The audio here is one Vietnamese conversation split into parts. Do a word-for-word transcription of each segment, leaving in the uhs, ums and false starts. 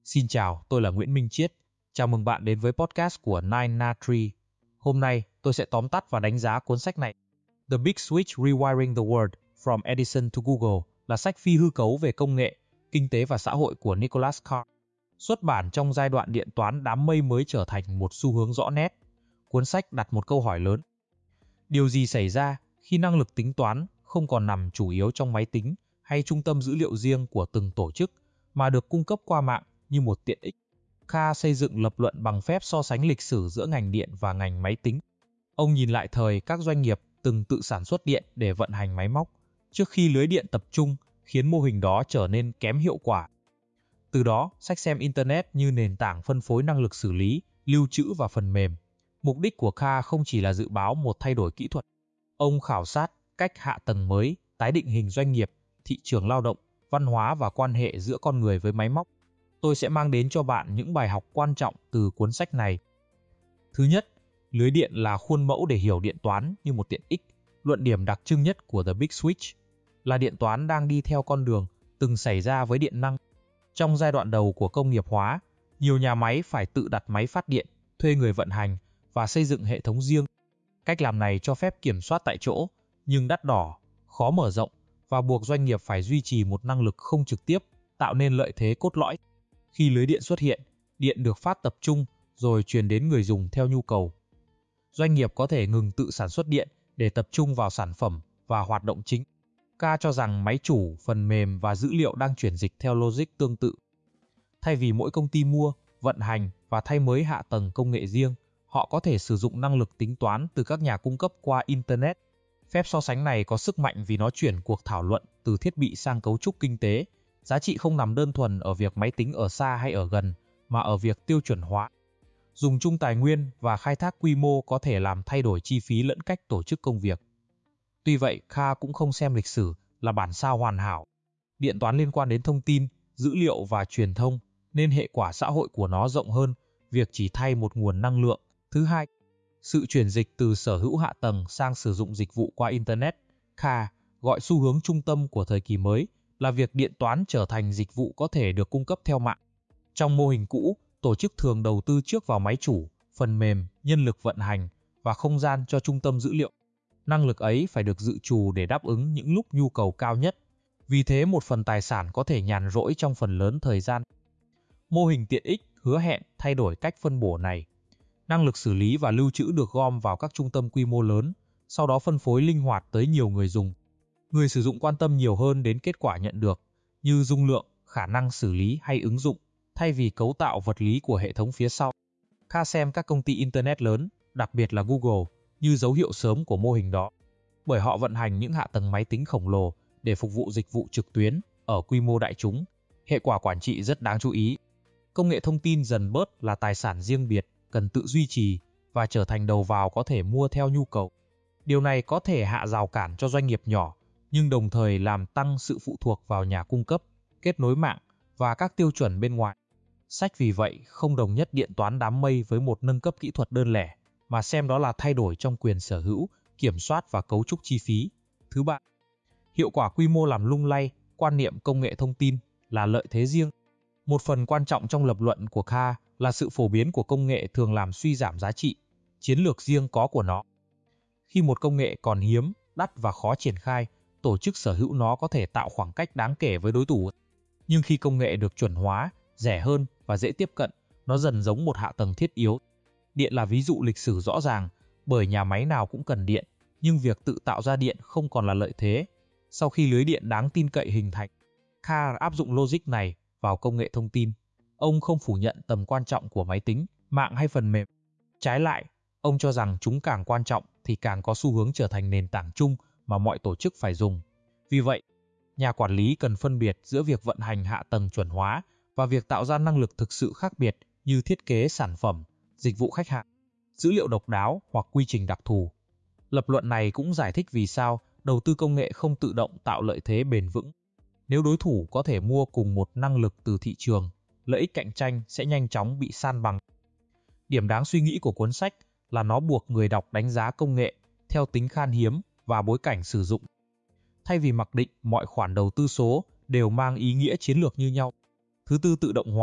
Xin chào, tôi là Nguyễn Minh Chiết. Chào mừng bạn đến với podcast của Nine Na Tree. Hôm nay, tôi sẽ tóm tắt và đánh giá cuốn sách này. The Big Switch Rewiring the World From Edison to Google là sách phi hư cấu về công nghệ, kinh tế và xã hội của Nicholas Carr. Xuất bản trong giai đoạn điện toán đám mây mới trở thành một xu hướng rõ nét. Cuốn sách đặt một câu hỏi lớn. Điều gì xảy ra khi năng lực tính toán không còn nằm chủ yếu trong máy tính hay trung tâm dữ liệu riêng của từng tổ chức, mà được cung cấp qua mạng như một tiện ích? Carr xây dựng lập luận bằng phép so sánh lịch sử giữa ngành điện và ngành máy tính. Ông nhìn lại thời các doanh nghiệp từng tự sản xuất điện để vận hành máy móc, trước khi lưới điện tập trung khiến mô hình đó trở nên kém hiệu quả. Từ đó, sách xem Internet như nền tảng phân phối năng lực xử lý, lưu trữ và phần mềm. Mục đích của Carr không chỉ là dự báo một thay đổi kỹ thuật. Ông khảo sát cách hạ tầng mới, tái định hình doanh nghiệp, thị trường lao động, văn hóa và quan hệ giữa con người với máy móc. Tôi sẽ mang đến cho bạn những bài học quan trọng từ cuốn sách này. Thứ nhất, lưới điện là khuôn mẫu để hiểu điện toán như một tiện ích. Luận điểm đặc trưng nhất của The Big Switch là điện toán đang đi theo con đường từng xảy ra với điện năng. Trong giai đoạn đầu của công nghiệp hóa, nhiều nhà máy phải tự đặt máy phát điện, thuê người vận hành và xây dựng hệ thống riêng. Cách làm này cho phép kiểm soát tại chỗ, nhưng đắt đỏ, khó mở rộng và buộc doanh nghiệp phải duy trì một năng lực không trực tiếp, tạo nên lợi thế cốt lõi. Khi lưới điện xuất hiện, điện được phát tập trung rồi truyền đến người dùng theo nhu cầu. Doanh nghiệp có thể ngừng tự sản xuất điện để tập trung vào sản phẩm và hoạt động chính. Carr cho rằng máy chủ, phần mềm và dữ liệu đang chuyển dịch theo logic tương tự. Thay vì mỗi công ty mua, vận hành và thay mới hạ tầng công nghệ riêng, họ có thể sử dụng năng lực tính toán từ các nhà cung cấp qua Internet. Phép so sánh này có sức mạnh vì nó chuyển cuộc thảo luận từ thiết bị sang cấu trúc kinh tế. Giá trị không nằm đơn thuần ở việc máy tính ở xa hay ở gần, mà ở việc tiêu chuẩn hóa. Dùng chung tài nguyên và khai thác quy mô có thể làm thay đổi chi phí lẫn cách tổ chức công việc. Tuy vậy, Carr cũng không xem lịch sử là bản sao hoàn hảo. Điện toán liên quan đến thông tin, dữ liệu và truyền thông, nên hệ quả xã hội của nó rộng hơn việc chỉ thay một nguồn năng lượng. Thứ hai, sự chuyển dịch từ sở hữu hạ tầng sang sử dụng dịch vụ qua Internet. Carr gọi xu hướng trung tâm của thời kỳ mới là việc điện toán trở thành dịch vụ có thể được cung cấp theo mạng. Trong mô hình cũ, tổ chức thường đầu tư trước vào máy chủ, phần mềm, nhân lực vận hành và không gian cho trung tâm dữ liệu. Năng lực ấy phải được dự trù để đáp ứng những lúc nhu cầu cao nhất. Vì thế một phần tài sản có thể nhàn rỗi trong phần lớn thời gian. Mô hình tiện ích hứa hẹn thay đổi cách phân bổ này. Năng lực xử lý và lưu trữ được gom vào các trung tâm quy mô lớn, sau đó phân phối linh hoạt tới nhiều người dùng. Người sử dụng quan tâm nhiều hơn đến kết quả nhận được, như dung lượng, khả năng xử lý hay ứng dụng, thay vì cấu tạo vật lý của hệ thống phía sau. Carr xem các công ty Internet lớn, đặc biệt là Google, như dấu hiệu sớm của mô hình đó, bởi họ vận hành những hạ tầng máy tính khổng lồ để phục vụ dịch vụ trực tuyến ở quy mô đại chúng. Hệ quả quản trị rất đáng chú ý. Công nghệ thông tin dần bớt là tài sản riêng biệt, cần tự duy trì và trở thành đầu vào có thể mua theo nhu cầu. Điều này có thể hạ rào cản cho doanh nghiệp nhỏ, nhưng đồng thời làm tăng sự phụ thuộc vào nhà cung cấp, kết nối mạng và các tiêu chuẩn bên ngoài. Sách vì vậy không đồng nhất điện toán đám mây với một nâng cấp kỹ thuật đơn lẻ, mà xem đó là thay đổi trong quyền sở hữu, kiểm soát và cấu trúc chi phí. Thứ ba, hiệu quả quy mô làm lung lay quan niệm công nghệ thông tin là lợi thế riêng. Một phần quan trọng trong lập luận của Carr là sự phổ biến của công nghệ thường làm suy giảm giá trị, chiến lược riêng có của nó. Khi một công nghệ còn hiếm, đắt và khó triển khai, tổ chức sở hữu nó có thể tạo khoảng cách đáng kể với đối thủ. Nhưng khi công nghệ được chuẩn hóa, rẻ hơn và dễ tiếp cận, nó dần giống một hạ tầng thiết yếu. Điện là ví dụ lịch sử rõ ràng, bởi nhà máy nào cũng cần điện, nhưng việc tự tạo ra điện không còn là lợi thế. Sau khi lưới điện đáng tin cậy hình thành, Carr áp dụng logic này vào công nghệ thông tin. Ông không phủ nhận tầm quan trọng của máy tính, mạng hay phần mềm. Trái lại, ông cho rằng chúng càng quan trọng thì càng có xu hướng trở thành nền tảng chung mà mọi tổ chức phải dùng. Vì vậy, nhà quản lý cần phân biệt giữa việc vận hành hạ tầng chuẩn hóa và việc tạo ra năng lực thực sự khác biệt như thiết kế sản phẩm, dịch vụ khách hàng, dữ liệu độc đáo hoặc quy trình đặc thù. Lập luận này cũng giải thích vì sao đầu tư công nghệ không tự động tạo lợi thế bền vững. Nếu đối thủ có thể mua cùng một năng lực từ thị trường, lợi ích cạnh tranh sẽ nhanh chóng bị san bằng. Điểm đáng suy nghĩ của cuốn sách là nó buộc người đọc đánh giá công nghệ theo tính khan hiếm và bối cảnh sử dụng. Thay vì mặc định mọi khoản đầu tư số đều mang ý nghĩa chiến lược như nhau. Thứ tư, tự động hóa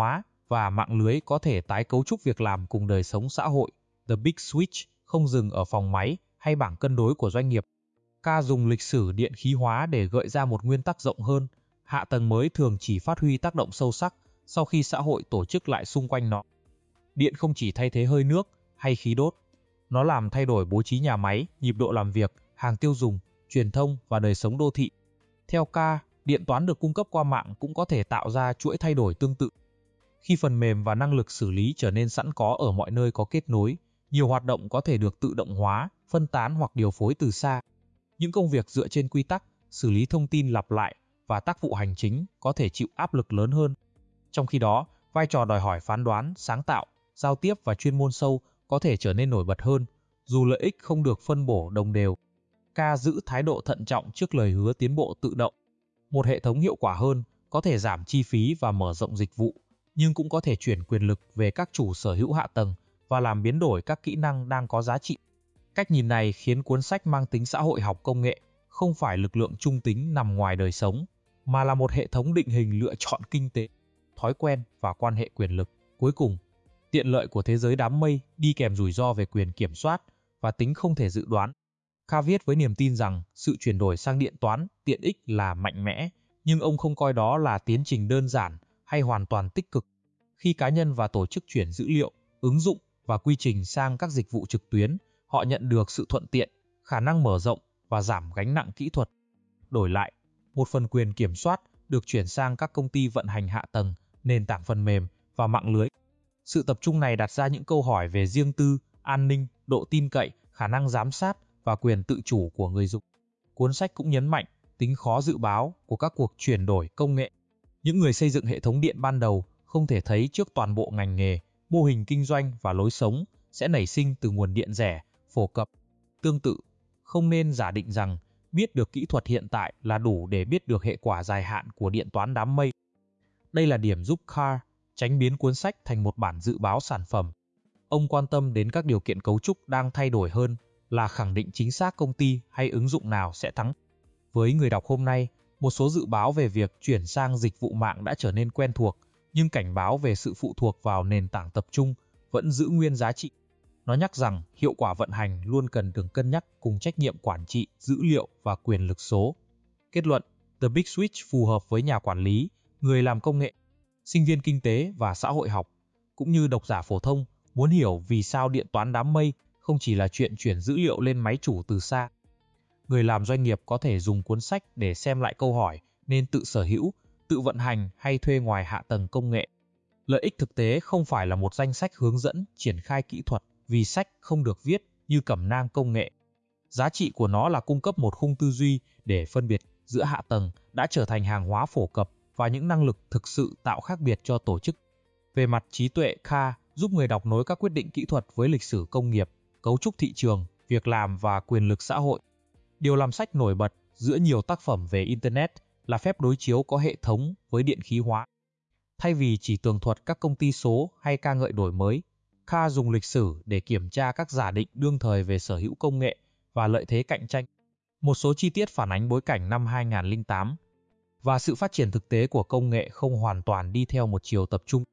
và mạng lưới có thể tái cấu trúc việc làm cùng đời sống xã hội. The Big Switch không dừng ở phòng máy hay bảng cân đối của doanh nghiệp. K dùng lịch sử điện khí hóa để gợi ra một nguyên tắc rộng hơn. Hạ tầng mới thường chỉ phát huy tác động sâu sắc sau khi xã hội tổ chức lại xung quanh nó. Điện không chỉ thay thế hơi nước hay khí đốt. Nó làm thay đổi bố trí nhà máy, nhịp độ làm việc, hàng tiêu dùng, truyền thông và đời sống đô thị. Theo K, điện toán được cung cấp qua mạng cũng có thể tạo ra chuỗi thay đổi tương tự. Khi phần mềm và năng lực xử lý trở nên sẵn có ở mọi nơi có kết nối, nhiều hoạt động có thể được tự động hóa, phân tán hoặc điều phối từ xa. Những công việc dựa trên quy tắc, xử lý thông tin lặp lại và tác vụ hành chính có thể chịu áp lực lớn hơn. Trong khi đó, vai trò đòi hỏi phán đoán, sáng tạo, giao tiếp và chuyên môn sâu có thể trở nên nổi bật hơn, dù lợi ích không được phân bổ đồng đều. K giữ thái độ thận trọng trước lời hứa tiến bộ tự động. Một hệ thống hiệu quả hơn có thể giảm chi phí và mở rộng dịch vụ, nhưng cũng có thể chuyển quyền lực về các chủ sở hữu hạ tầng và làm biến đổi các kỹ năng đang có giá trị. Cách nhìn này khiến cuốn sách mang tính xã hội học công nghệ không phải lực lượng trung tính nằm ngoài đời sống, mà là một hệ thống định hình lựa chọn kinh tế, thói quen và quan hệ quyền lực. Cuối cùng, tiện lợi của thế giới đám mây đi kèm rủi ro về quyền kiểm soát và tính không thể dự đoán. K viết với niềm tin rằng sự chuyển đổi sang điện toán tiện ích là mạnh mẽ, nhưng ông không coi đó là tiến trình đơn giản hay hoàn toàn tích cực. Khi cá nhân và tổ chức chuyển dữ liệu, ứng dụng và quy trình sang các dịch vụ trực tuyến, họ nhận được sự thuận tiện, khả năng mở rộng và giảm gánh nặng kỹ thuật. Đổi lại, một phần quyền kiểm soát được chuyển sang các công ty vận hành hạ tầng, nền tảng phần mềm và mạng lưới. Sự tập trung này đặt ra những câu hỏi về riêng tư, an ninh, độ tin cậy, khả năng giám sát và quyền tự chủ của người dùng. Cuốn sách cũng nhấn mạnh tính khó dự báo của các cuộc chuyển đổi công nghệ. Những người xây dựng hệ thống điện ban đầu không thể thấy trước toàn bộ ngành nghề, mô hình kinh doanh và lối sống sẽ nảy sinh từ nguồn điện rẻ, phổ cập. Tương tự, không nên giả định rằng biết được kỹ thuật hiện tại là đủ để biết được hệ quả dài hạn của điện toán đám mây. Đây là điểm giúp Carr tránh biến cuốn sách thành một bản dự báo sản phẩm. Ông quan tâm đến các điều kiện cấu trúc đang thay đổi hơn là khẳng định chính xác công ty hay ứng dụng nào sẽ thắng. Với người đọc hôm nay, một số dự báo về việc chuyển sang dịch vụ mạng đã trở nên quen thuộc, nhưng cảnh báo về sự phụ thuộc vào nền tảng tập trung vẫn giữ nguyên giá trị. Nó nhắc rằng hiệu quả vận hành luôn cần được cân nhắc cùng trách nhiệm quản trị, dữ liệu và quyền lực số. Kết luận, The Big Switch phù hợp với nhà quản lý, người làm công nghệ, sinh viên kinh tế và xã hội học, cũng như độc giả phổ thông muốn hiểu vì sao điện toán đám mây không chỉ là chuyện chuyển dữ liệu lên máy chủ từ xa. Người làm doanh nghiệp có thể dùng cuốn sách để xem lại câu hỏi nên tự sở hữu, tự vận hành hay thuê ngoài hạ tầng công nghệ. Lợi ích thực tế không phải là một danh sách hướng dẫn triển khai kỹ thuật, vì sách không được viết như cẩm nang công nghệ. Giá trị của nó là cung cấp một khung tư duy để phân biệt giữa hạ tầng đã trở thành hàng hóa phổ cập và những năng lực thực sự tạo khác biệt cho tổ chức. Về mặt trí tuệ, K giúp người đọc nối các quyết định kỹ thuật với lịch sử công nghiệp, cấu trúc thị trường, việc làm và quyền lực xã hội. Điều làm sách nổi bật giữa nhiều tác phẩm về Internet là phép đối chiếu có hệ thống với điện khí hóa. Thay vì chỉ tường thuật các công ty số hay ca ngợi đổi mới, K dùng lịch sử để kiểm tra các giả định đương thời về sở hữu công nghệ và lợi thế cạnh tranh. Một số chi tiết phản ánh bối cảnh năm hai không không tám và sự phát triển thực tế của công nghệ không hoàn toàn đi theo một chiều tập trung.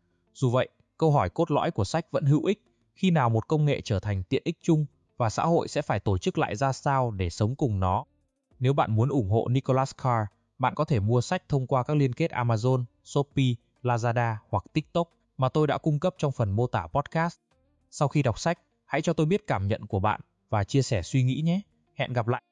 Dù vậy, câu hỏi cốt lõi của sách vẫn hữu ích: khi nào một công nghệ trở thành tiện ích chung và xã hội sẽ phải tổ chức lại ra sao để sống cùng nó. Nếu bạn muốn ủng hộ Nicholas Carr, bạn có thể mua sách thông qua các liên kết Amazon, Shopee, Lazada hoặc TikTok mà tôi đã cung cấp trong phần mô tả podcast. Sau khi đọc sách, hãy cho tôi biết cảm nhận của bạn và chia sẻ suy nghĩ nhé. Hẹn gặp lại!